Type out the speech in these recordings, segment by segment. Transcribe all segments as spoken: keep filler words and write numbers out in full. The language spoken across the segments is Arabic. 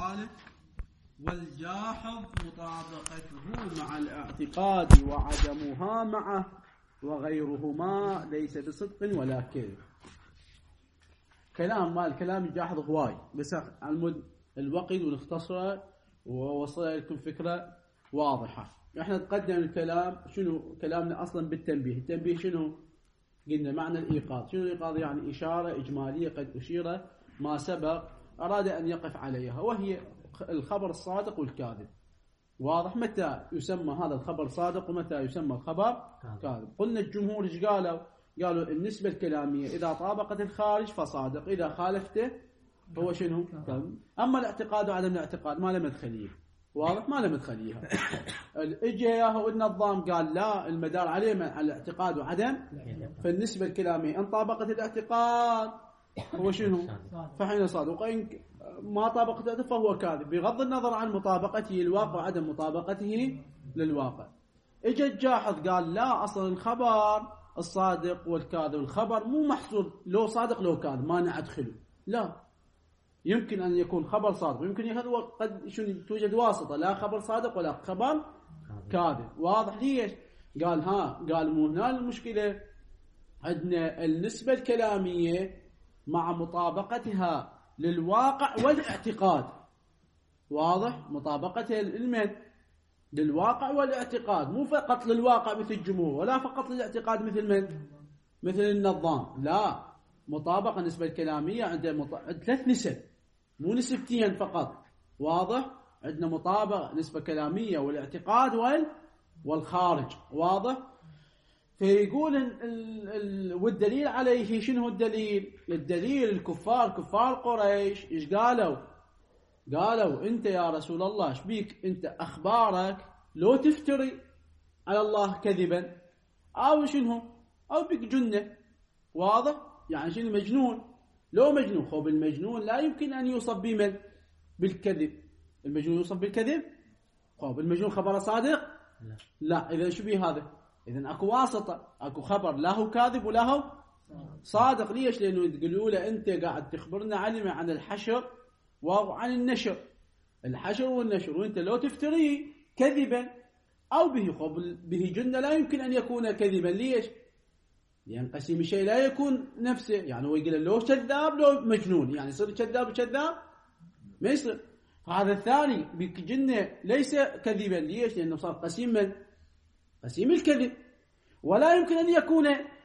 الثالث والجاحظ مطابقته مع الاعتقاد وعدمها معه وغيرهما ليس بصدق ولا كذب. كلام مال كلام الجاحظ هواي بس المد الوقت ونختصره ووصل لكم فكرة واضحة. احنا نقدم الكلام شنو كلامنا اصلا بالتنبيه. التنبيه شنو قلنا؟ معنى الايقاظ. شنو الايقاظ؟ يعني اشارة اجمالية قد اشير ما سبق اراد ان يقف عليها، وهي الخبر الصادق والكاذب. واضح؟ متى يسمى هذا الخبر صادق ومتى يسمى الخبر كاذب؟ قلنا الجمهور ايش قالوا؟ قالوا النسبة الكلامية إذا طابقت الخارج فصادق، إذا خالفته هو شنو؟ كاذب. أما الاعتقاد وعدم الاعتقاد ما له مدخليه. واضح؟ ما له مدخليها. اجى ياهو النظام قال لا، المدار عليه على الاعتقاد وعدم، فالنسبة الكلامية إن طابقت الاعتقاد هو شنو؟ فحين صادق، وإن ما طابقته فهو كاذب، بغض النظر عن مطابقته للواقع وعدم مطابقته للواقع. اجى الجاحظ قال لا، أصلا الخبر الصادق والكاذب، الخبر مو محصور لو صادق لو كاذب ما ندخله، لا، يمكن أن يكون خبر صادق ويمكن يكون قد شنو توجد واسطة، لا خبر صادق ولا خبر كاذب. واضح؟ ليش؟ قال ها قال مو هنا المشكلة، عندنا النسبة الكلامية مع مطابقتها للواقع والاعتقاد. واضح؟ مطابقتها للمن؟ للواقع والاعتقاد، مو فقط للواقع مثل الجمهور ولا فقط للاعتقاد مثل من؟ مثل النظام. لا، مطابقة النسبة الكلامية عندنا مط... ثلاث نسب، مو نسبتين فقط. واضح؟ عندنا مطابقة نسبة كلامية والاعتقاد وال... والخارج. واضح؟ فيقول ال... ال... والدليل عليه شنو الدليل؟ الدليل الكفار، كفار قريش ايش قالوا؟ قالوا انت يا رسول الله ايش بيك انت اخبارك لو تفتري على الله كذبا او شنو او بك جنة. واضح؟ يعني شنو مجنون؟ لو مجنون، خب المجنون لا يمكن ان يوصف بمن؟ بالكذب. المجنون يوصف بالكذب؟ خب المجنون خبر صادق؟ لا, لا. اذا شو بيه هذا؟ اذا اكو واسطة، اكو خبر لا هو كاذب ولا هو صادق. ليش؟ لانه تقولوا له انت قاعد تخبرنا علم عن الحشر وعن النشر، الحشر والنشر، وانت لو تفتري كذبا او به خب به جنة لا يمكن ان يكون كذبا. ليش؟ لان قسيم الشيء لا يكون نفسه، يعني هو يقول لو كذاب لو مجنون، يعني يصير كذاب وكذاب ما يصير. فهذا الثاني بك جنة ليس كذبا. ليش؟ لانه صار قسيم من؟ قسيم الكذب، ولا يمكن ان يكون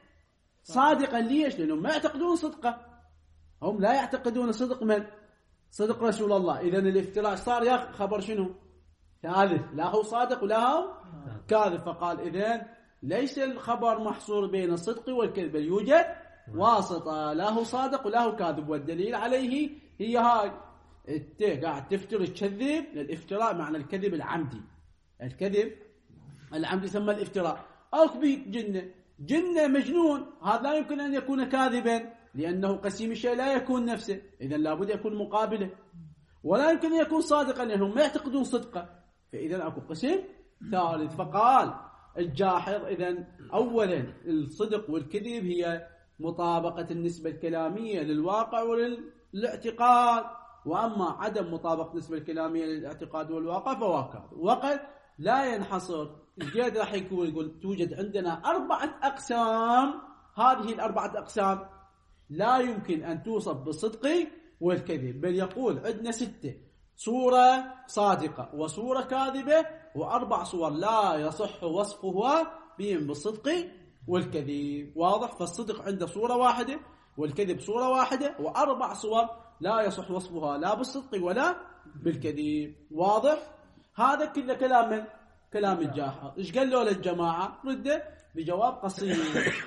صادقا. ليش؟ لانهم ما يعتقدون صدقه، هم لا يعتقدون صدق من؟ صدق رسول الله. إذا الافتراء صار يا خبر شنو؟ ثالث، لا هو صادق ولا هو كاذب. فقال إذن ليس الخبر محصور بين الصدق والكذب، بل يوجد واسطة، لا هو صادق ولا هو كاذب. والدليل عليه هي هاي، انت قاعد تفتر تكذب. للافتراء معنى الكذب العمدي، الكذب العمدي ثم الافتراء. أو بيك جنة، جنة مجنون، هذا لا يمكن أن يكون كاذبا لأنه قسيم الشيء لا يكون نفسه، إذن لابد يكون مقابله. ولا يمكن أن يكون صادقا لأنهم ما يعتقدون صدقه، فإذن أكو قسم ثالث. فقال الجاحظ إذن أولا الصدق والكذب هي مطابقة النسبة الكلامية للواقع وللاعتقاد، وأما عدم مطابقة النسبة الكلامية للاعتقاد والواقع فهو كاذب. وقد لا ينحصر الجد راح يقول يقول توجد عندنا أربعة أقسام، هذه الأربعة أقسام لا يمكن أن توصف بالصدق والكذب، بل يقول عندنا ستة: صورة صادقة وصورة كاذبة وأربع صور لا يصح وصفها بهم بالصدق والكذب. واضح؟ فالصدق عنده صورة واحدة والكذب صورة واحدة وأربع صور لا يصح وصفها لا بالصدق ولا بالكذب. واضح؟ هذا كله كلام من؟ كلام الجاحظ. إيش قال له للجماعة؟ رده بجواب قصير.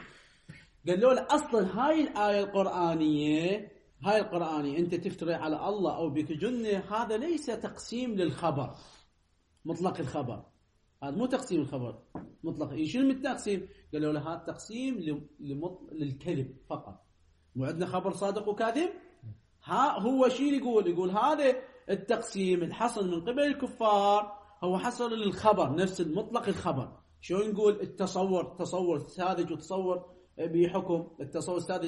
قالوا له أصلا هاي الآية القرآنية، هاي القرآنية أنت تفتري على الله أو بك جنة، هذا ليس تقسيم للخبر مطلق الخبر، هذا مو تقسيم الخبر مطلق. إيش من التقسيم؟ قالوا له هذا تقسيم للكذب فقط، مو عندنا خبر صادق وكاذب. ها هو شيء يقول يقول هذا التقسيم الحصل من قبل الكفار هو حصل للخبر نفس المطلق الخبر. شو نقول؟ التصور، تصور ساذج وتصور بحكم، التصور الساذج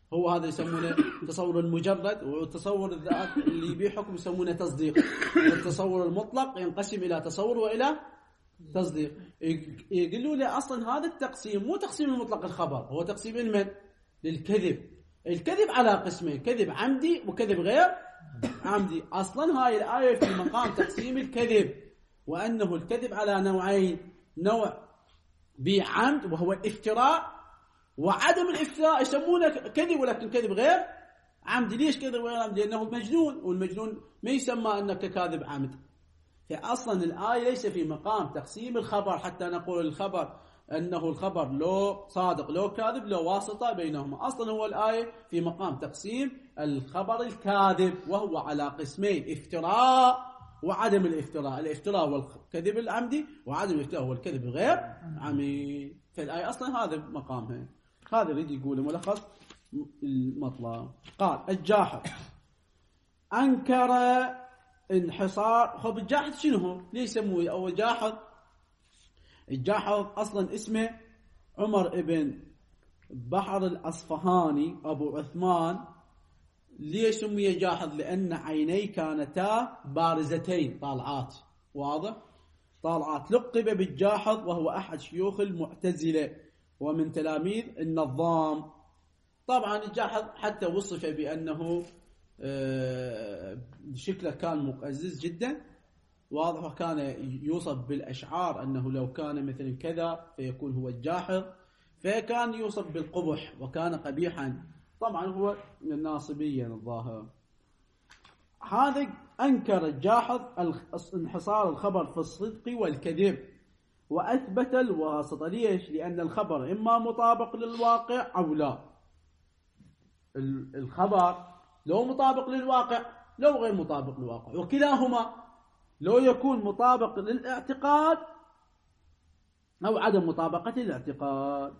هو هذا يسمونه تصور المجرد، والتصور الذات اللي يبيه حكم يسمونه تصديق. والتصور المطلق ينقسم إلى تصور وإلى تصديق. يقولوا لي أصلا هذا التقسيم مو تقسيم المطلق الخبر، هو تقسيم المن للكذب. الكذب على قسمين، كذب عمدي وكذب غير عمدي. أصلا هاي الآية في مقام تقسيم الكذب، وأنه الكذب على نوعين، نوع بعمد وهو الافتراء، وعدم الافتراء يسمونه كذب ولكن كذب غير عمدي. ليش كذب غير عمدي؟ لأنه مجنون، والمجنون ما يسمى أنك كاذب عمد. فأصلا الآية ليس في مقام تقسيم الخبر حتى نقول الخبر أنه الخبر لو صادق لو كاذب لو واسطة بينهما. أصلا هو الآية في مقام تقسيم الخبر الكاذب، وهو على قسمين، افتراء وعدم الافتراء. الافتراء هو الكذب العمدي، وعدم الافتراء هو الكذب غير عمدي. فالآية أصلا هذا مقامها. هذا يريد يقول ملخص المطلب. قال الجاحظ أنكر انحصار. خب الجاحظ شنو هو؟ ليش يسموه أو جاحظ؟ الجاحظ أصلا اسمه عمر ابن بحر الأصفهاني أبو عثمان. ليش سمي جاحظ؟ لأن عينيه كانتا بارزتين طالعات، واضح؟ طالعات. لقب بالجاحظ وهو أحد شيوخ المعتزلة ومن تلاميذ النظام. طبعا الجاحظ حتى وصف بأنه شكله كان مقزز جدا، واضح، وكان يوصف بالأشعار أنه لو كان مثل كذا فيكون هو الجاحظ، فكان يوصف بالقبح وكان قبيحا. طبعا هو من الناصبية الظاهر. هذا أنكر الجاحظ انحصار الخبر في الصدق والكذب، وأثبت الواسطة. ليش؟ لأن الخبر إما مطابق للواقع أو لا. الخبر لو مطابق للواقع لو غير مطابق للواقع، وكلاهما لو يكون مطابق للاعتقاد أو عدم مطابقة الاعتقاد.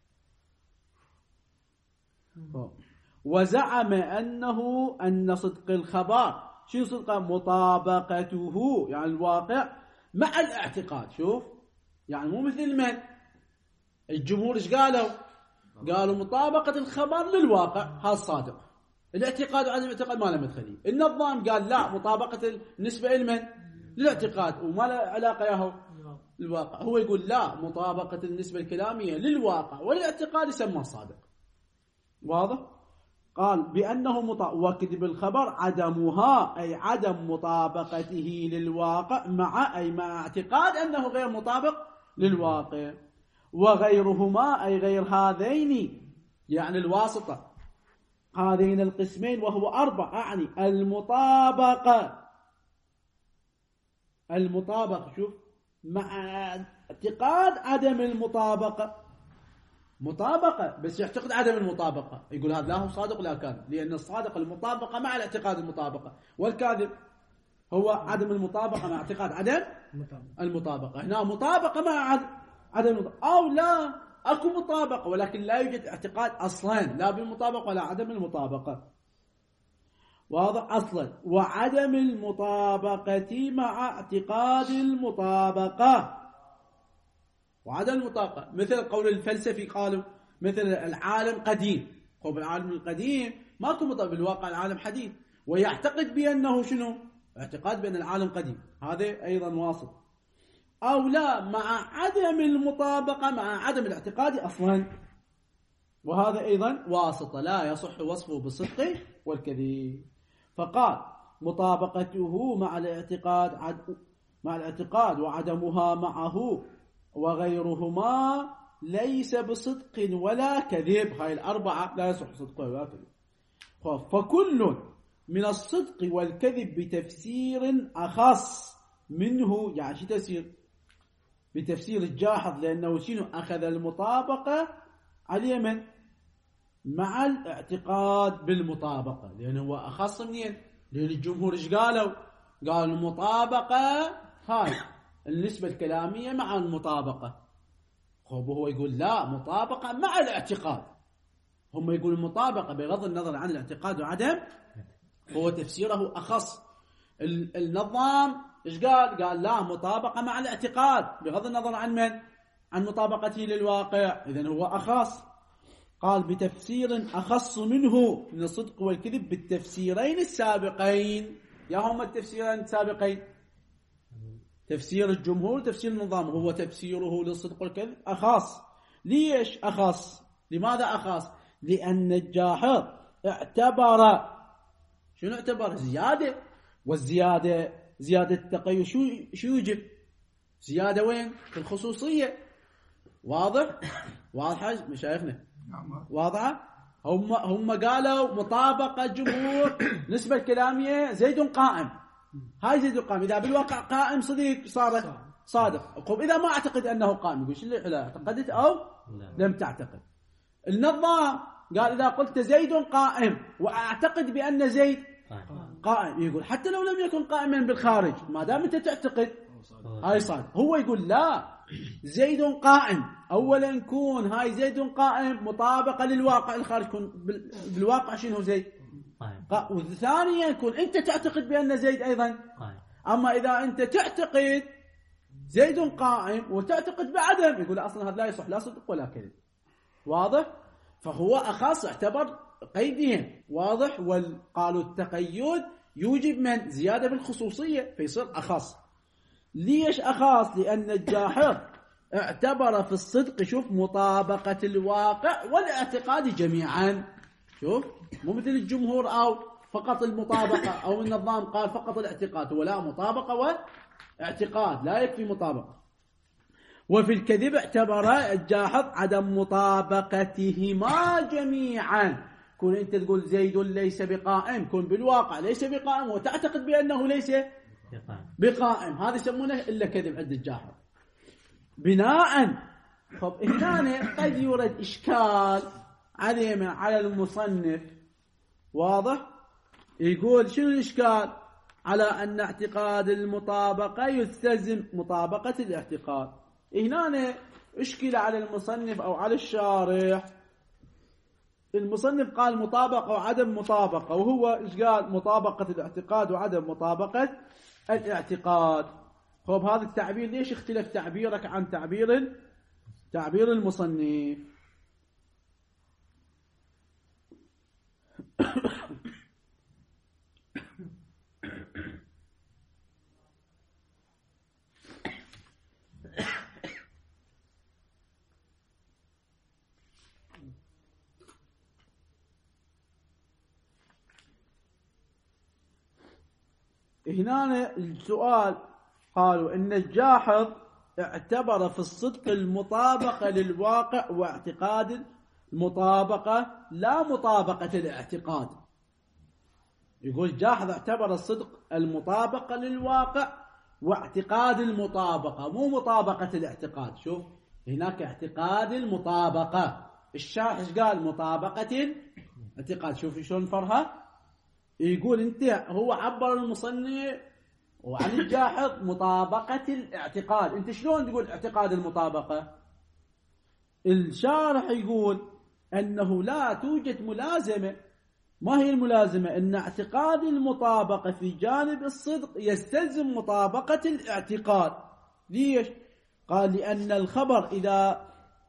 وزعم أنه أن صدق الخبر، شو صدق؟ مطابقته يعني الواقع مع الاعتقاد. شوف يعني مو مثل من الجمهور ايش قالوا؟ قالوا مطابقة الخبر للواقع هذا صادق، الاعتقاد وعدم الاعتقاد ما له مدخلين. النظام قال لا، مطابقة النسبة لمن؟ للاعتقاد وما له علاقة ياهو الواقع. هو يقول لا، مطابقة النسبة الكلامية للواقع والاعتقاد يسمى صادق. واضح؟ قال بأنه مطابق، وكذب الخبر عدمها أي عدم مطابقته للواقع مع أي مع اعتقاد أنه غير مطابق للواقع. وغيرهما أي غير هذين يعني الواسطة، هذين القسمين وهو أربع، يعني المطابقة المطابقة شوف مع اعتقاد عدم المطابقة. مطابقة بس يعتقد عدم المطابقة، يقول هذا لا هو صادق لا كاذب، لأن الصادق المطابقة مع الاعتقاد المطابقة، والكاذب هو عدم المطابقة مع اعتقاد عدم المطابقة. هنا مطابقة مع عدم المطابقة، أو لا أكو مطابقة ولكن لا يوجد اعتقاد أصلا لا بالمطابقة ولا عدم المطابقة. واضح؟ أصلا وعدم المطابقة مع اعتقاد المطابقة. وعدم المطابقة مثل قول الفلسفي قالوا مثل العالم قديم. قول العالم القديم ماكو مطابقة بالواقع، العالم حديث، ويعتقد بأنه شنو؟ اعتقاد بأن العالم قديم، هذا أيضا واسط. أو لا مع عدم المطابقة مع عدم الاعتقاد أصلا، وهذا أيضا واسطة لا يصح وصفه بالصدق والكذب. فقال مطابقته مع الاعتقاد عد... مع الاعتقاد وعدمها معه وغيرهما ليس بصدق ولا كذب. هاي الأربعة لا يصح صدق ولا كذب. فكل من الصدق والكذب بتفسير أخص منه. يعني شو تفسير؟ بتفسير الجاحظ، لأنه شنو؟ أخذ المطابقة على من؟ مع الاعتقاد بالمطابقة، لأنه هو أخص منين؟ لأن الجمهور إيش قالوا؟ قالوا المطابقة هاي النسبة الكلامية مع المطابقة. خب هو يقول لا، مطابقة مع الاعتقاد. هم يقولوا المطابقة بغض النظر عن الاعتقاد وعدم، هو تفسيره أخص. النظام إيش قال؟ قال لا، مطابقة مع الاعتقاد بغض النظر عن من؟ عن مطابقته للواقع، إذن هو أخص. قال بتفسير أخص منه من الصدق والكذب بالتفسيرين السابقين. يا هم التفسيرين السابقين؟ تفسير الجمهور وتفسير النظام. هو تفسيره للصدق والكذب أخص. ليش أخص؟ لماذا أخص؟ لأن الجاحظ اعتبر، شنو اعتبر؟ زيادة، والزيادة زيادة التقيد شو شو يجب؟ زيادة وين؟ في الخصوصية. واضح؟ واضحة مشايخنا؟ واضحة؟ هم هم قالوا مطابقة جمهور نسبة الكلامية زيد قائم. هاي زيد قائم، إذا بالواقع قائم صديق صار صادق. طيب إذا ما أعتقد أنه قائم يقول شو اللي اعتقدت أو لم تعتقد. النظام قال إذا قلت زيد قائم وأعتقد بأن زيد قائم، يقول حتى لو لم يكن قائما بالخارج ما دام أنت تعتقد هاي صادق. هو يقول لا، زيد قائم، أولا يكون هاي زيد قائم مطابقة للواقع الخارج، يكون بالواقع شنو زيد قائم، وثانيا يكون أنت تعتقد بأن زيد أيضا قائم. أما إذا أنت تعتقد زيد قائم وتعتقد بعدم، يقول أصلا هذا لا يصح لا صدق ولا كذب. واضح؟ فهو أخص، اعتبر قيدهم. واضح؟ وقالوا التقيد يوجب من زيادة بالخصوصية فيصير أخص. ليش أخص؟ لأن الجاحظ اعتبر في الصدق شوف مطابقة الواقع والاعتقاد جميعا. شوف مو مثل الجمهور أو فقط المطابقة، أو النظام قال فقط الاعتقاد، هو لا، مطابقة واعتقاد لا يكفي مطابقة. وفي الكذب اعتبر الجاحظ عدم مطابقتهما جميعا. كون أنت تقول زيد ليس بقائم، كون بالواقع ليس بقائم وتعتقد بأنه ليس بقائم، هذا يسمونه إلا كذب عند الجاحظ. بناء طب هنا قد يورد إشكال عليه على المصنف. واضح؟ يقول شنو الإشكال؟ على أن اعتقاد المطابقة يستلزم مطابقة الاعتقاد. هنا اشكل على المصنف أو على الشارح. المصنف قال مطابقة وعدم مطابقة، وهو ايش قال؟ مطابقة الاعتقاد وعدم مطابقة الاعتقاد. طب هذا التعبير ليش اختلف تعبيرك عن تعبير تعبير المصنف؟ هنا السؤال قالوا إن الجاحظ اعتبر في الصدق المطابقة للواقع واعتقاد المطابقة لا مطابقة الاعتقاد. يقول الجاحظ اعتبر الصدق المطابقة للواقع واعتقاد المطابقة، مو مطابقة الاعتقاد. شوف هناك اعتقاد المطابقة، الشارح ايش قال؟ مطابقة الاعتقاد. شوف شلون فرها. يقول انت هو عبر المصنف وعن الجاحظ مطابقة الاعتقاد، انت شلون تقول اعتقاد المطابقة؟ الشارح يقول انه لا توجد ملازمة. ما هي الملازمة؟ ان اعتقاد المطابقة في جانب الصدق يستلزم مطابقة الاعتقاد. ليش؟ قال لأن الخبر إذا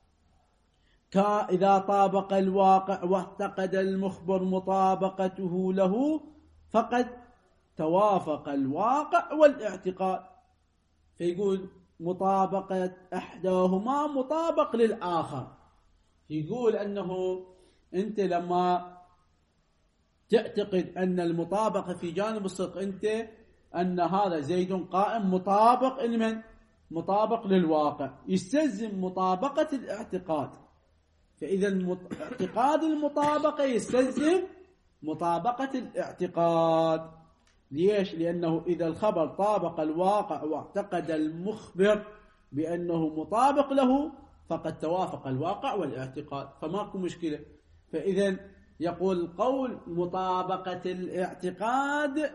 إذا طابق الواقع واعتقد المخبر مطابقته له فقد توافق الواقع والاعتقاد. فيقول مطابقة أحداهما مطابق للآخر. يقول أنه أنت لما تعتقد أن المطابقة في جانب الصدق أنت أن هذا زيد قائم مطابق لمن؟ مطابق للواقع، يستلزم مطابقة الاعتقاد. فإذا اعتقاد المطابقة يستلزم مطابقة الاعتقاد. ليش؟ لأنه إذا الخبر طابق الواقع واعتقد المخبر بأنه مطابق له فقد توافق الواقع والاعتقاد، فماكو مشكلة. فإذا يقول قول مطابقة الاعتقاد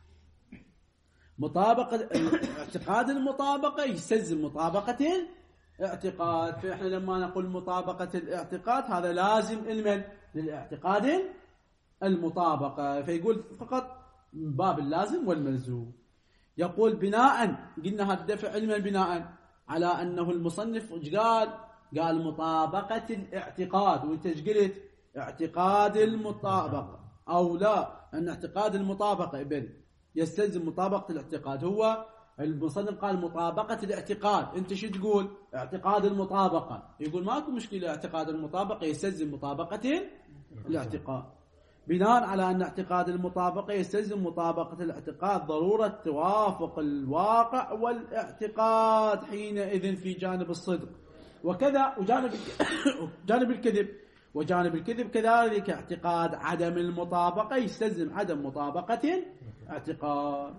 مطابقة اعتقاد المطابقة يستلزم مطابقة الاعتقاد. فإحنا لما نقول مطابقة الاعتقاد هذا لازم علما للاعتقاد المطابقة. فيقول فقط باب اللازم والملزوم. يقول بناء، قلنا هذا دفع علما بناء على أنه المصنف قال قال مطابقة الاعتقاد، وانت ايش قلت؟ اعتقاد المطابقة او لا، ان اعتقاد المطابقة ابن يستلزم مطابقة الاعتقاد. هو المصنف قال مطابقة الاعتقاد، انت شو تقول؟ اعتقاد المطابقة. يقول ماكو مشكلة، اعتقاد المطابقة يستلزم مطابقة الاعتقاد. بناء على أن اعتقاد المطابقة يستلزم مطابقة الاعتقاد، ضرورة توافق الواقع والاعتقاد حينئذ في جانب الصدق، وكذا وجانب جانب الكذب. وجانب الكذب كذلك اعتقاد عدم المطابقة يستلزم عدم مطابقة اعتقاد.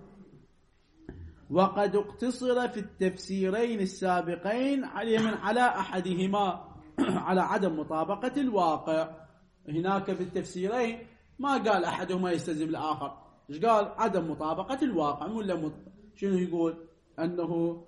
وقد اقتصر في التفسيرين السابقين على أحدهما على عدم مطابقة الواقع. هناك في التفسيرين ما قال أحدهما يستلزم الآخر، إيش قال؟ عدم مطابقة الواقع. ولا مط... شنو يقول؟ أنه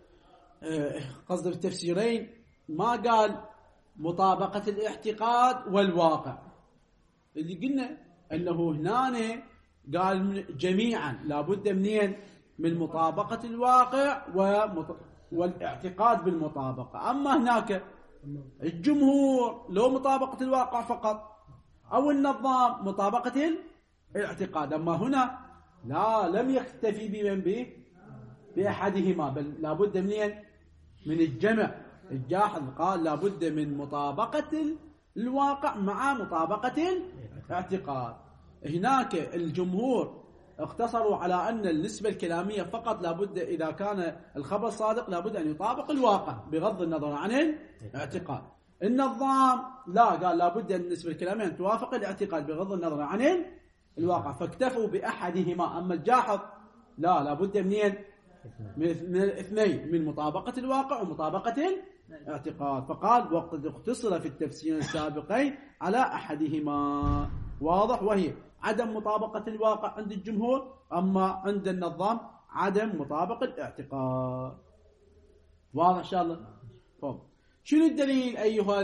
قصد في التفسيرين ما قال مطابقة الاعتقاد والواقع، اللي قلنا أنه هنا قال جميعا لابد منين؟ من مطابقة الواقع ومط... والاعتقاد بالمطابقة. أما هناك الجمهور لو مطابقة الواقع فقط، أو النظام مطابقة الاعتقاد. أما هنا لا، لم يكتفي بمن به بأحدهما، بل لابد منين؟ من الجمع. الجاحظ قال لابد من مطابقة الواقع مع مطابقة الاعتقاد. هناك الجمهور اختصروا على أن النسبة الكلامية فقط لابد إذا كان الخبر صادق لابد أن يطابق الواقع بغض النظر عن الاعتقاد. النظام لا، قال لابد أن النسبة الكلامية أن توافق الاعتقاد بغض النظر عن الواقع، فاكتفوا بأحدهما. أما الجاحظ لا، لابد منين؟ من الاثنين، من مطابقة الواقع ومطابقة الاعتقاد. فقال وقد اختصر في التفسير السابقين على أحدهما، واضح، وهي عدم مطابقة الواقع عند الجمهور، أما عند النظام عدم مطابقة الاعتقاد. واضح إن شاء الله؟ طب شنو الدليل أيها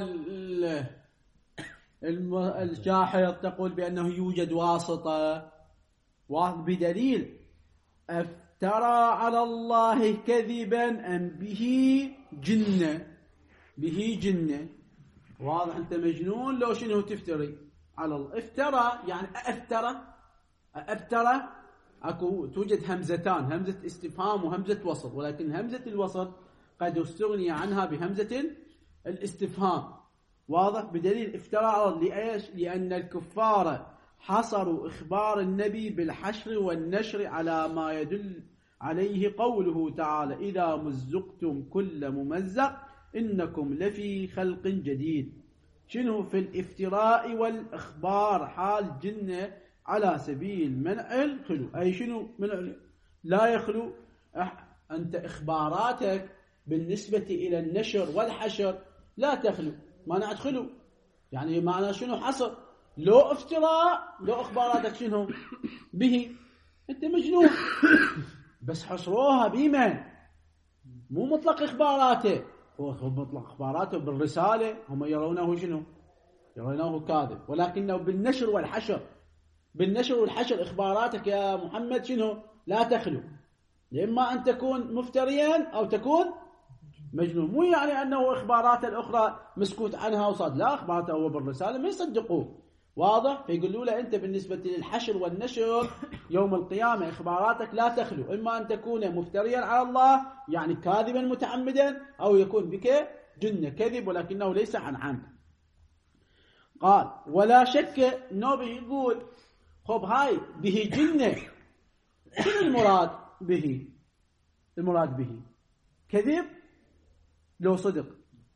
الجاحظ تقول بأنه يوجد واسطة؟ واضح، بدليل افترى على الله كذبا أم به جنة. به جنة، واضح، أنت مجنون لو شنو تفتري على الله. افترى يعني افترى افترى اكو توجد همزتان، همزة استفهام وهمزة وصل، ولكن همزة الوصل قد استغني عنها بهمزة الاستفهام. واضح، بدليل افترى على الله. لإيش؟ لأن الكفار حصروا إخبار النبي بالحشر والنشر على ما يدل عليه قوله تعالى إذا مزقتم كل ممزق إنكم لفي خلق جديد. شنو؟ في الافتراء والإخبار حال جنة على سبيل منع الخلو. أي شنو منع؟ لا يخلو. أنت إخباراتك بالنسبة إلى النشر والحشر لا تخلو، ما ندخلوا. يعني معنى شنو؟ حصر. لو افتراء، لو إخباراتك شنو به، أنت مجنون. بس حصروها بمن؟ مو مطلق إخباراته، هو مطلق إخباراته بالرسالة هم يرونه شنو؟ يرونه كاذب، ولكنه بالنشر والحشر، بالنشر والحشر إخباراتك يا محمد شنو؟ لا تخلو، إما أن تكون مفتريا أو تكون مجنون. مو يعني أنه إخبارات الأخرى مسكوت عنها وصاد، لا، إخباراته هو بالرسالة ما يصدقوه. واضح؟ فيقولوا له أنت بالنسبة للحشر والنشر يوم القيامة إخباراتك لا تخلو، إما أن تكون مفتريا على الله يعني كاذبا متعمدا، أو يكون بك جنة كذب ولكنه ليس عن عمد. قال ولا شك النبي يقول خب هاي به جنة، شنو المراد به؟ المراد به كذب لو صدق.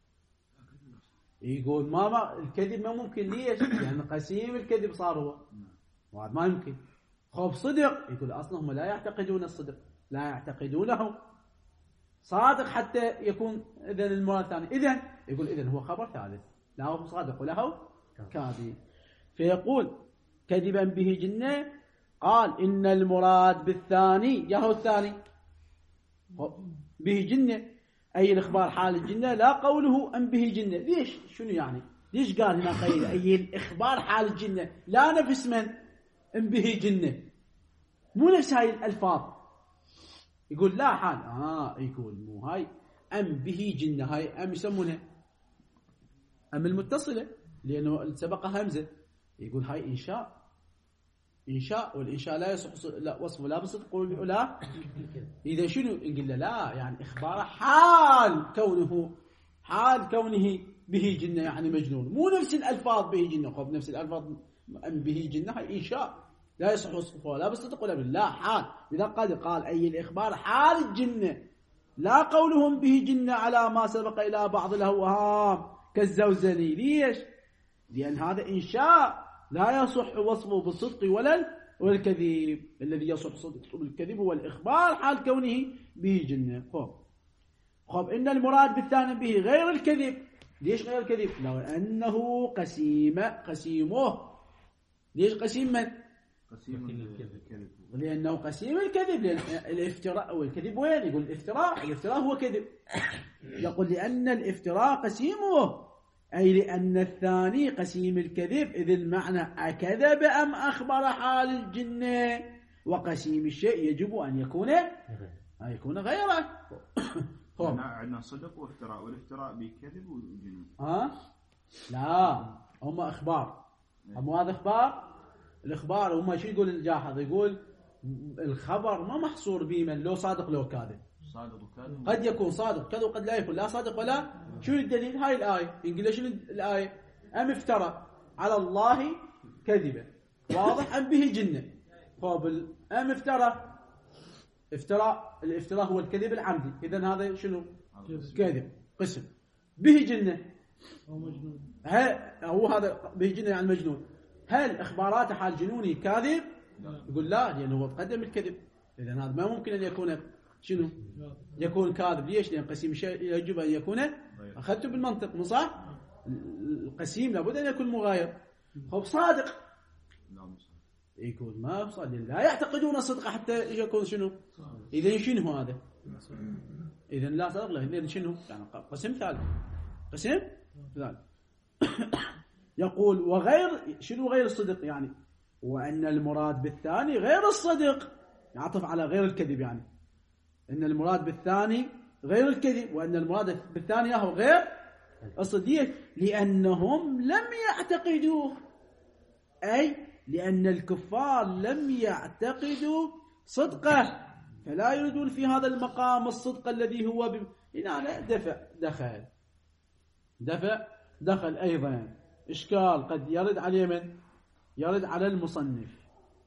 يقول ما, ما الكذب ما ممكن. ليش؟ يعني قسيم الكذب صار هو، وهذا ما يمكن. خب صدق، يقول أصلا هم لا يعتقدون الصدق، لا يعتقدونه صادق حتى يكون إذن المراد ثاني. إذن يقول إذن هو خبر ثالث، لا هو صادق ولا هو كاذب. فيقول كذبا به جنة. قال إن المراد بالثاني، يا هو الثاني به جنة أي الإخبار حال الجنة، لا قوله أن به جنة. ليش؟ شنو يعني؟ ليش قال هنا قيل أي الإخبار حال الجنة، لا نفس من أن به جنة، مو نفس هاي الألفاظ. يقول لا حال، آه يقول مو هاي أم به جنة، هاي أم يسمونها أم المتصلة لأنه سبقها همزة. يقول هاي إنشاء إنشاء، والإنشاء لا يصح لا وصفه لا بصدق ولا إذا شنو نقول له لا يعني إخباره حال كونه حال كونه به جنة يعني مجنون، مو نفس الألفاظ به جنة. خب نفس الألفاظ به جنة هاي إنشاء لا يصح وصفه لا بصدق ولا لا حال. إذا قد قال أي الإخبار حال الجنة لا قولهم به جنة على ما سبق إلى بعض الأوهام كالزوزني. ليش؟ لأن هذا إنشاء لا يصح وصفه بالصدق ولا والكذب. الذي يصح صدق بالكذب هو الإخبار حال كونه به جنة. خب خب إن المراد بالثاني به غير الكذب. ليش غير الكذب؟ لو أنه قسيم قسيمه. ليش قسيم من؟ قسيم الكذب. لأنه قسيم الكذب. لأن الافتراء والكذب وين؟ يقول الافتراء الافتراء هو كذب. يقول لأن الافتراء قسيمه، أي لأن الثاني قسيم الكذب، إذ المعنى أكذب أم أخبر حال الجنة. وقسيم الشيء يجب أن يكون أن يكون غيره. عندنا صدق وافتراء، والافتراء بكذب وجنون. ها؟ لا هم أخبار. هم هذا إخبار. الإخبار هم شو يقول الجاحظ؟ يقول الخبر ما محصور بمن لو صادق لو كاذب. صادق وكاذب قد يكون صادق كذا وقد لا يكون لا صادق ولا. شو الدليل؟ هاي الآية يقول شنو الآية؟ أم افترى على الله كذبا واضح أم به جنة. قابل أم افترى افتراء الافتراء هو الكذب العمدي. إذن هذا شنو؟ كذب قسم. به جنة هو هذا به جنة يعني مجنون. هل إخبارات حال جنوني كاذب؟ يقول لا لأنه هو تقدم الكذب. إذن هذا ما ممكن أن يكون شنو؟ يكون كاذب. ليش؟ لأن قسيم الشيء يجب أن يكون أخذته بالمنطق مو صح؟ القسيم لابد أن يكون مغاير. هو صادق يقول ما صادق لا يعتقدون الصدق حتى يكون شنو؟ إذن شنو هذا؟ إذن لا صدق له. إذن شنو؟ يعني قسم ثالث قسم ثالث. يقول وغير شنو غير الصدق يعني؟ وأن المراد بالثاني غير الصدق يعطف على غير الكذب. يعني إن المراد بالثاني غير الكذب، وأن المراد بالثاني هو غير الصدق لأنهم لم يعتقدوه، أي لأن الكفار لم يعتقدوا صدقه فلا يريدون في هذا المقام الصدق الذي هو ب... هنا دفع دخل دفع دخل أيضا إشكال قد يرد عليه من يرد على المصنف.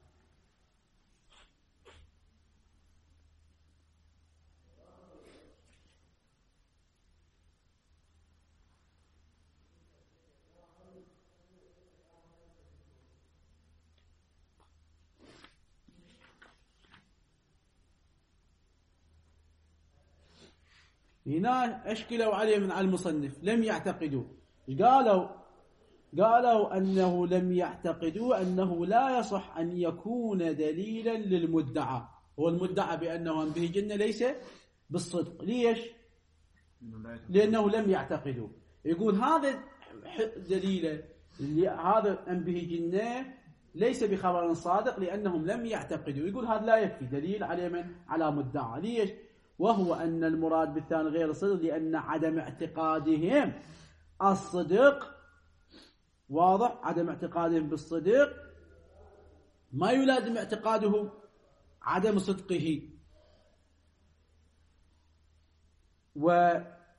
هنا أشكلوا عليه من على المصنف لم يعتقدوا. قالوا قالوا أنه لم يعتقدوا أنه لا يصح أن يكون دليلا للمدعى. هو المدعى بأنه به جنة ليس بالصدق. ليش؟ لأنه لم يعتقدوا. يقول هذا دليل هذا أن به جنة ليس بخبر صادق لأنهم لم يعتقدوا. يقول هذا لا يكفي دليل على من على مدعى. ليش؟ وهو أن المراد بالثاني غير الصدق لأن عدم اعتقادهم الصدق واضح. عدم اعتقادهم بالصدق ما يلازم اعتقاده عدم صدقه. و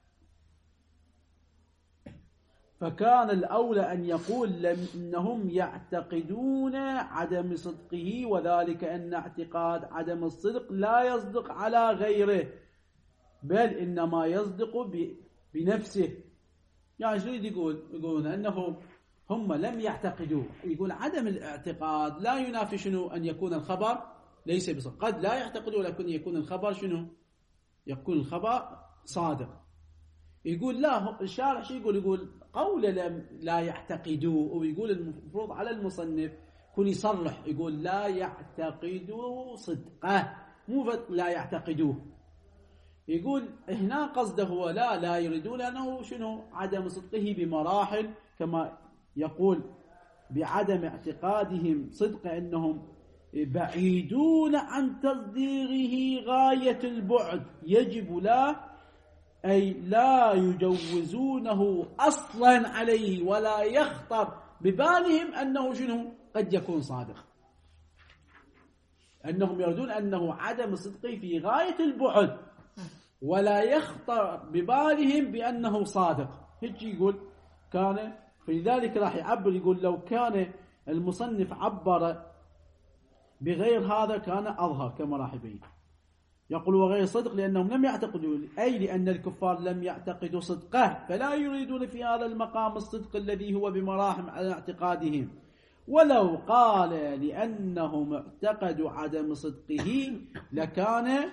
فكان الأولى أن يقول لم إنهم يعتقدون عدم صدقه، وذلك أن اعتقاد عدم الصدق لا يصدق على غيره بل إنما يصدق بنفسه. يعني شو يقول؟ يقول أنهم هم لم يعتقدوا. يقول عدم الاعتقاد لا ينافي شنو أن يكون الخبر ليس بصدق. قد لا يعتقدوا لكن يكون الخبر شنو؟ يكون الخبر صادق. يقول لا الشارع شو يقول؟ يقول قول لم لا يعتقدوا، ويقول المفروض على المصنف يكون يصرح يقول لا يعتقدوا صدقه مو لا يعتقدوه. يقول هنا قصده هو لا لا يريدون أنه شنو عدم صدقه بمراحل كما يقول بعدم اعتقادهم صدق أنهم بعيدون عن تصديره غاية البعد يجب لا أي لا يجوزونه أصلا عليه ولا يخطر ببالهم أنه شنو قد يكون صادق، أنهم يردون أنه عدم صدقه في غاية البعد ولا يخطر ببالهم بأنه صادق. هيك يقول كان، فلذلك راح يعبر يقول لو كان المصنف عبر بغير هذا كان أظهر كما راح يبين. يقول وغير صدق لأنهم لم يعتقدوا، أي لأن الكفار لم يعتقدوا صدقه فلا يريدون في هذا المقام الصدق الذي هو بمراحم على اعتقادهم. ولو قال لأنهم اعتقدوا عدم صدقه لكان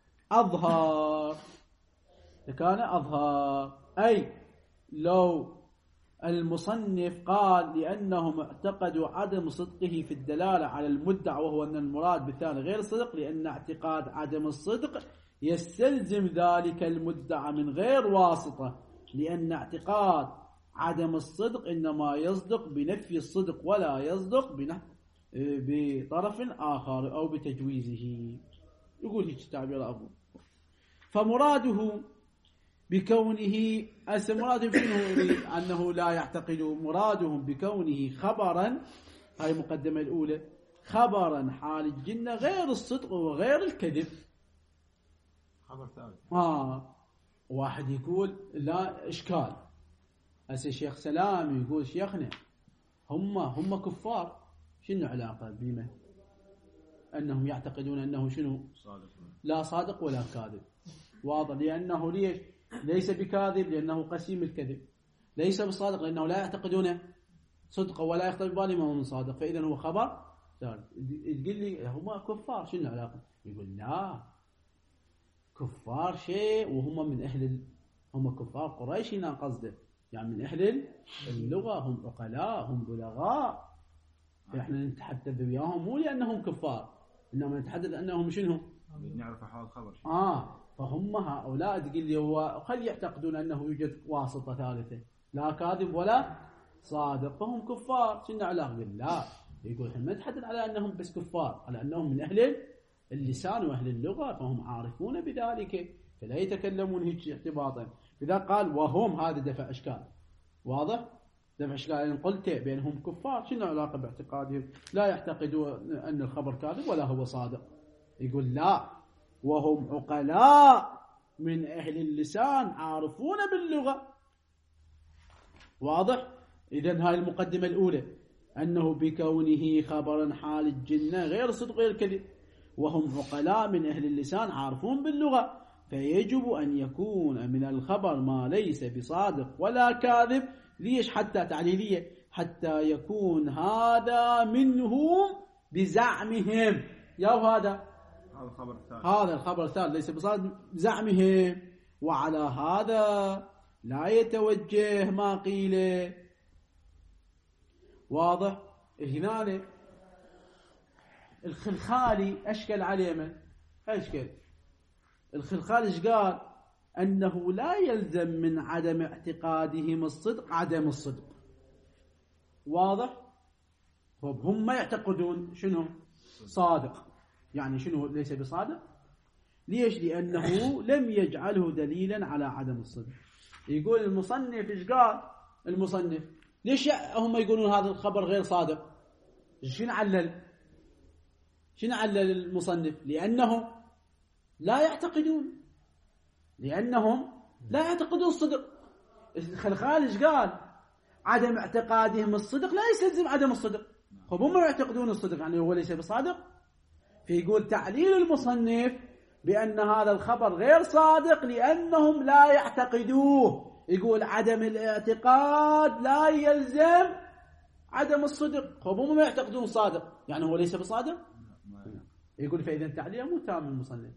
أظهر، لكان أظهر. أي لو المصنف قال لأنهم اعتقدوا عدم صدقه في الدلالة على المدعى، وهو أن المراد بالثاني غير صدق، لأن اعتقاد عدم الصدق يستلزم ذلك المدعى من غير واسطة، لأن اعتقاد عدم الصدق إنما يصدق بنفي الصدق ولا يصدق بطرف آخر أو بتجويزه. يقول هيك تعبير أبو. فمراده بكونه مرادهم شنو أنه لا يعتقد، مرادهم بكونه خبرا، هاي المقدمة الأولى، خبرا حال الجنة غير الصدق وغير الكذب. خبر ثالث. آه واحد يقول لا إشكال، هسه شيخ سلام يقول شيخنا هم هم كفار، شنو علاقة بما أنهم يعتقدون أنه شنو صادق، لا صادق ولا كاذب. واضح، لأنه ليش ليس بكاذب لأنه قسيم الكذب، ليس بصادق لأنه لا يعتقدون صدقه ولا يخطر ببالهم ما هو صادق، فإذا هو خبر ثالث. تقول لي هم كفار، شنو العلاقة؟ يقول لا، كفار شيء وهم من أهل ال... هم كفار قريش هنا قصده، يعني من أهل اللغة، هم عقلاء هم بلغاء، فإحنا نتحدث وياهم مو لأنهم كفار، إنما نتحدث أنهم شنو نعرف حال الخبر. آه فهم هؤلاء تقول لي هو قد يعتقدون أنه يوجد واسطة ثالثة لا كاذب ولا صادق فهم كفار، شنو علاقة؟ لا، يقول احنا نتحدث على أنهم بس كفار، على أنهم من أهل اللسان وأهل اللغة فهم عارفون بذلك فلا يتكلمون هيك اعتباطا. إذا قال وهم، هذا دفع إشكال واضح، دفع إشكال إن قلت بأنهم كفار شنو علاقة باعتقادهم لا يعتقدون أن الخبر كاذب ولا هو صادق؟ يقول لا، وهم عقلاء من أهل اللسان عارفون باللغة. واضح؟ إذن هاي المقدمة الأولى أنه بكونه خبرا حال الجنة غير صدق غير كذب، وهم عقلاء من أهل اللسان عارفون باللغة، فيجب أن يكون من الخبر ما ليس بصادق ولا كاذب. ليش؟ حتى تعليلية، حتى يكون هذا منهم بزعمهم. يا هذا هذا الخبر الثالث، هذا الخبر الثالث ليس بصادق بزعمهم، وعلى هذا لا يتوجه ما قيل. واضح؟ هنا الخلخالي أشكل عليه من؟ أشكل الخلخالي إيش قال؟ أنه لا يلزم من عدم اعتقادهم الصدق عدم الصدق. واضح؟ هم يعتقدون شنو؟ صادق، يعني شنو ليس بصادق؟ ليش؟ لأنه لم يجعله دليلا على عدم الصدق. يقول المصنف إيش قال؟ المصنف ليش هم يقولون هذا الخبر غير صادق؟ شنو علل؟ شنو علل المصنف؟ لأنهم لا يعتقدون، لأنهم لا يعتقدون الصدق. الخلخال إيش قال؟ عدم اعتقادهم الصدق لا يستلزم عدم الصدق. هم يعتقدون الصدق يعني هو ليس بصادق. فيقول تعليل المصنف بأن هذا الخبر غير صادق لأنهم لا يعتقدوه. يقول عدم الاعتقاد لا يلزم عدم الصدق، هم ما يعتقدون صادق يعني هو ليس بصادق. يقول فإذا تعليل مو تام المصنف.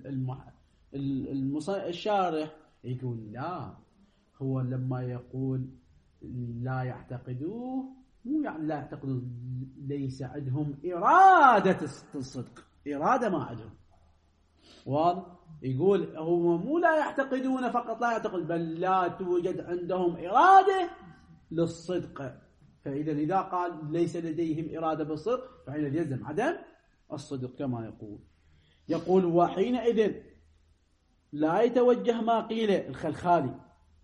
الشارح يقول لا، هو لما يقول لا يعتقدوه مو يعني لا يعتقدوا، ليس عندهم إرادة الصدق، إرادة ما عندهم. واضح؟ يقول هم مو لا يعتقدون فقط لا يعتقد، بل لا توجد عندهم إرادة للصدق. فإذا إذا قال ليس لديهم إرادة بالصدق فإذا يلزم عدم الصدق كما يقول. يقول وحينئذ لا يتوجه ما قيل الخلخالي.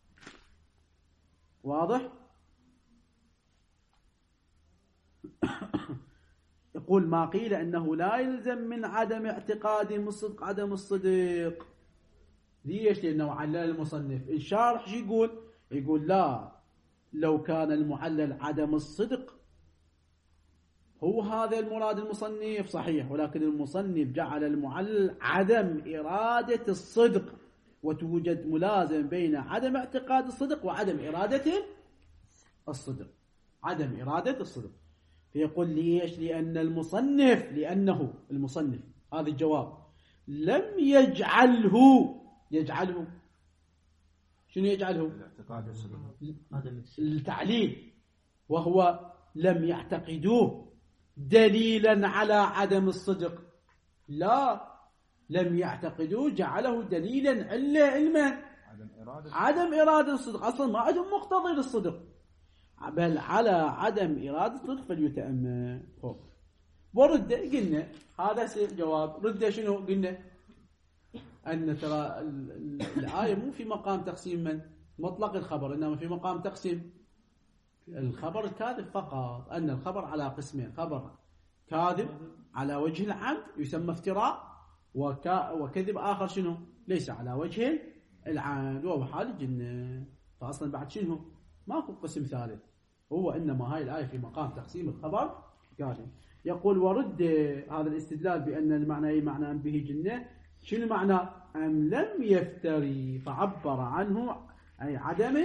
واضح؟ يقول ما قيل أنه لا يلزم من عدم اعتقادهم الصدق عدم الصدق. ليش؟ لأنه علل المصنف. الشارح شو يقول؟ يقول لا، لو كان المعلل عدم الصدق هو هذا المراد المصنف صحيح، ولكن المصنف جعل المعلل عدم إرادة الصدق، وتوجد ملازم بين عدم اعتقاد الصدق وعدم إرادة الصدق. عدم إرادة الصدق. فيقول ليش؟ لأن المصنف لأنه المصنف هذا الجواب لم يجعله يجعله شنو يجعله؟ التعليل، وهو لم يعتقدوه دليلا على عدم الصدق. لا، لم يعتقدوه جعله دليلا علة علما عدم إرادة عدم إرادة الصدق. أصلا ما عندهم مقتضي للصدق، بل على عدم إرادة الصدق فليتأمل. ورد قلنا هذا جواب. رد شنو قلنا؟ أن ترى الآية مو في مقام تقسيم من مطلق الخبر، إنما في مقام تقسيم الخبر الكاذب فقط. أن الخبر على قسمين: خبر كاذب على وجه العمد يسمى افتراء، وكذب آخر شنو ليس على وجه العمد وهو حال الجنة. فأصلا بعد شنو ماكو قسم ثالث، هو إنما هاي الآية في مقام تقسيم الخبر كاذب. يقول ورد هذا الاستدلال بأن المعنى أي معنى أن به جنة. شنو معنى أم لم يفتري؟ فعبر عنه أي عدم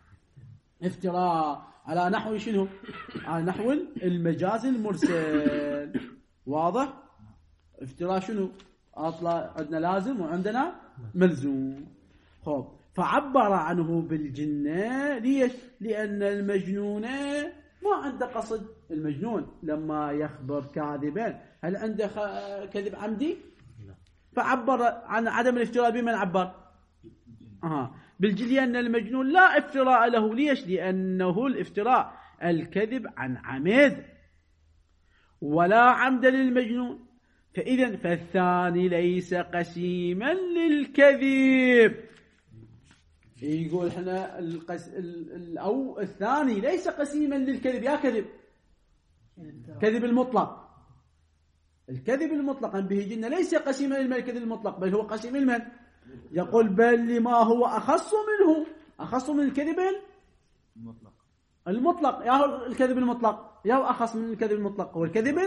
افتراء على نحو شنو؟ على نحو المجاز المرسل. واضح؟ افتراء شنو؟ أطلع عندنا لازم وعندنا ملزوم. خب فعبر عنه بالجنة. ليش؟ لأن المجنون ما عنده قصد. المجنون لما يخبر كاذبا هل عنده كذب عمدي؟ فعبر عن عدم الافتراء بمن عبر؟ آه. بالجن، لأن المجنون لا افتراء له. ليش؟ لأنه الافتراء الكذب عن عمد، ولا عمد للمجنون. فإذا فالثاني ليس قسيما للكذب. يقول احنا القس... ال... أو الثاني ليس قسيما للكذب. يا كذب كذب المطلق. الكذب المطلق به جنة ليس قسيما للكذب المطلق، بل هو قسيم لمن؟ يقول بل لما هو أخص منه، أخص من الكذب المطلق. المطلق يا هو الكذب المطلق، يا هو أخص من الكذب المطلق. هو الكذب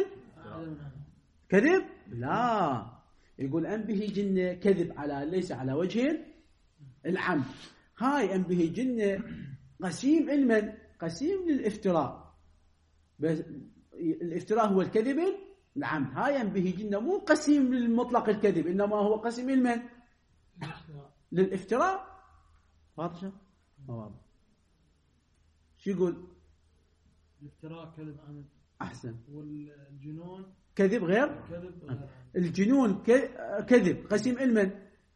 كذب لا، يقول أن به جنة كذب على ليس على وجه العمد. هاي أن به جنة قسيم علما، قسيم للافتراء. بس الافتراء هو الكذب العمد. هاي أن به جنة مو قسيم للمطلق الكذب، إنما هو قسيم علما للافتراء. واضح؟ ما واضح. شو يقول؟ الافتراء كذب عمد أحسن. والجنون كذب غير كذب غير. الجنون كذب قسيم علما.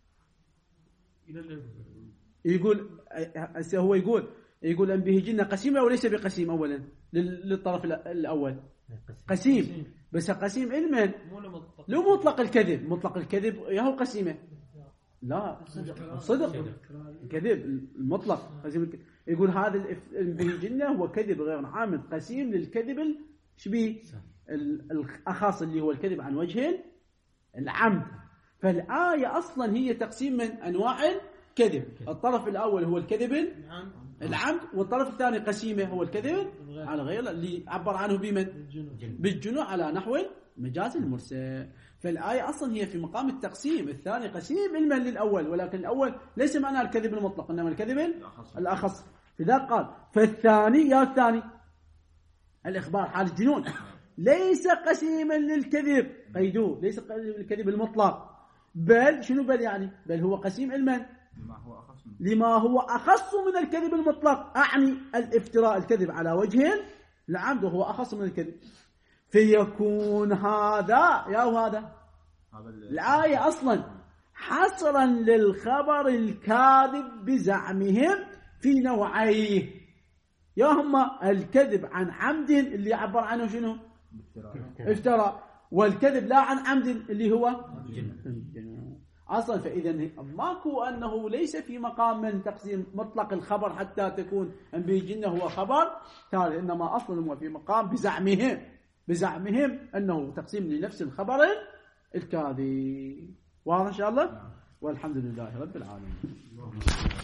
يقول هو يقول يقول أن به جنة قسيم أو ليس بقسيم؟ أولا للطرف الأول قسيم، بس قسيم علما لو مطلق الكذب. مطلق الكذب يا هو قسيمة لا صدق كذب المطلق قسيم. يقول هذا به جنة هو كذب غير عامد قسيم للكذب شبيه الأخص اللي هو الكذب عن وجه العمد. فالآية أصلا هي تقسيم من أنواع الكذب. الطرف الأول هو الكذب العمد، والطرف الثاني قسيمة هو الكذب على غير اللي عبر عنه بمن؟ بالجنوع على نحو المجاز المرسل. فالآية أصلا هي في مقام التقسيم. الثاني قسيم علما للأول، ولكن الأول ليس معناه الكذب المطلق إنما الكذب الأخص. فذا قال فالثاني يا الثاني الإخبار حال الجنون ليس قسيما للكذب. قيدوه ليس الكذب المطلق، بل شنو بل يعني بل هو قسيم علما لما هو أخص من, لما هو أخص من الكذب المطلق. أعني الافتراء الكذب على وجه العمد وهو أخص من الكذب. فيكون هذا يا هذا الآية أصلا حصرا للخبر الكاذب بزعمهم في نوعيه، يا هما الكذب عن عمد اللي عبر عنه شنو؟ افتراء، والكذب لا عن عمد اللي هو أصلا. فإذا ماكو أنه ليس في مقام من تقسيم مطلق الخبر حتى تكون أن بيجينا هو خبر تالي، إنما أصلا هو في مقام بزعمهم بزعمهم أنه تقسيم لنفس الخبر الكاذب. واضح إن شاء الله. والحمد لله رب العالمين.